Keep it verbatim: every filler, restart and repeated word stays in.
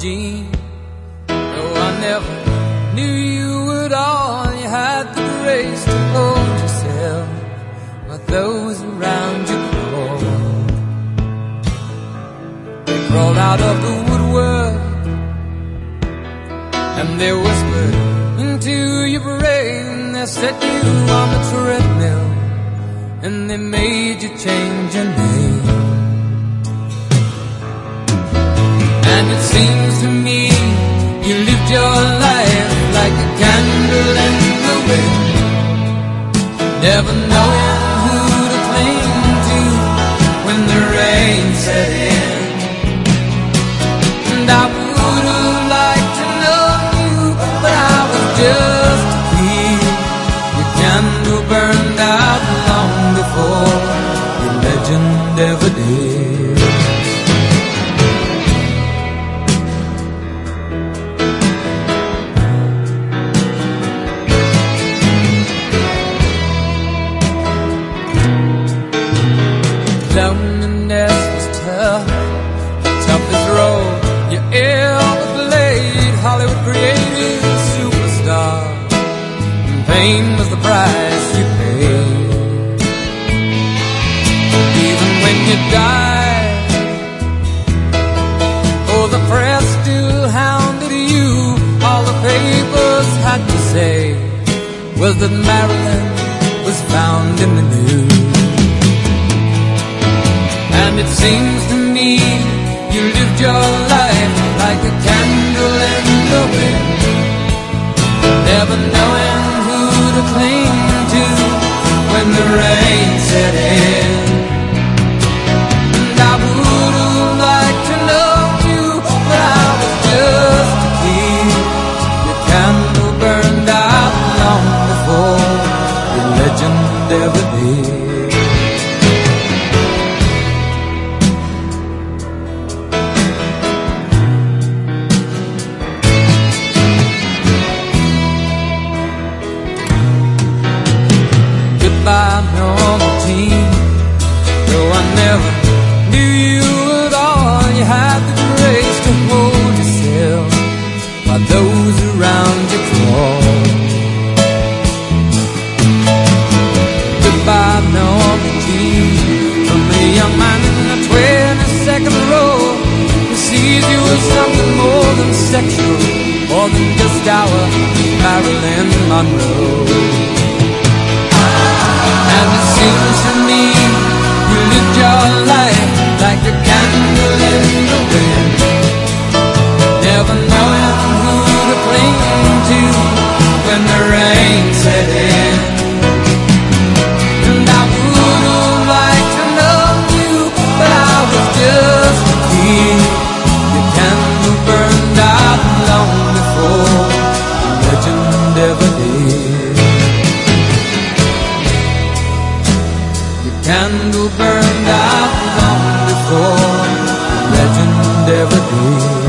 Jean. Though I never knew you at all, you had the grace to hold yourself while those around you crawled. They crawled out of the woodwork and they whispered into your brain. They set you on the treadmill and they made you change your name. And it seems to me you lived your life like a candle in the wind, never knowing who to cling to when the rain set in. And I would have liked to know you, but I was just a kid. Your candle burned out long before your legend ever did. Loneliness was tough, the toughest road you ever played. Hollywood created a superstar, and fame was the price you paid. Even when you died, oh, the press still hounded you. All the papers had to say was that Marilyn was found in the news. And it seems to me you lived your life like a candle in the wind, never knowing who to cling to when the rain set in. And I would have liked to know you, but I was just a kid. Your candle burned out long before your legend ever did. By normal team, though I never knew you at all, you had the grace to hold yourself while those around you crawled. Goodbye, normal team, from a young man in the twenty-second row who sees you as something more than sexual, more than just our Marilyn Monroe. And it seems to me you lived your life like a candle in the wind, never knowing who to cling to when the rain set in. And I would have liked to know you, but I was just a kid. Your candle burned out long before the legend ever did. Candle burned out long before the legend ever did.